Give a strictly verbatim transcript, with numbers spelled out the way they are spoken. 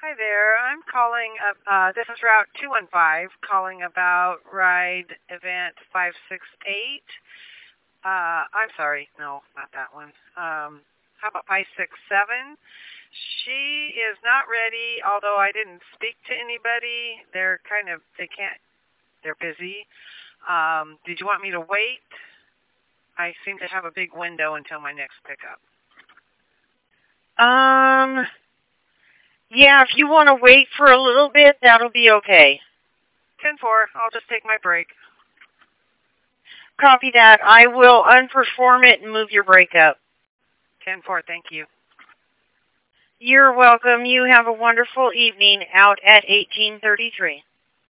Hi there. I'm calling up, uh, this is Route two one five, calling about ride event five six eight. Uh, I'm sorry, no, not that one. Um, how about five six seven? She is not ready, although I didn't speak to anybody. They're kind of, they can't, they're busy. Um, did you want me to wait? I seem to have a big window until my next pickup. Um, yeah, if you want to wait for a little bit, that'll be okay. ten four, I'll just take my break. Copy that. I will unperform it and move your break up. ten four, thank you. You're welcome. You have a wonderful evening out at eighteen thirty-three.